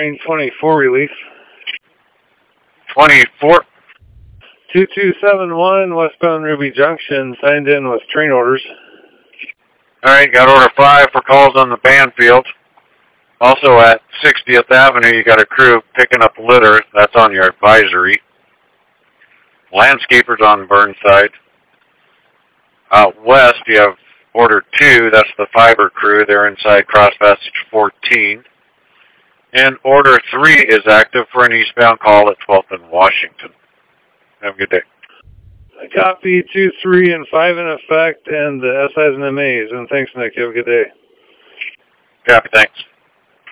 train 24 relief. 24. 2271 westbound Ruby Junction, signed in with train orders. Alright, got order 5 for calls on the Banfield. Also at 60th Avenue, you got a crew picking up litter. That's on your advisory. Landscapers on Burnside. Out west, you have order 2. That's the fiber crew. They're inside cross passage 14. And order 3 is active for an eastbound call at 12th and Washington. Have a good day. Copy 2, 3, and 5 in effect, and the SIs and MAs. And thanks, Nick. Have a good day. Copy, thanks.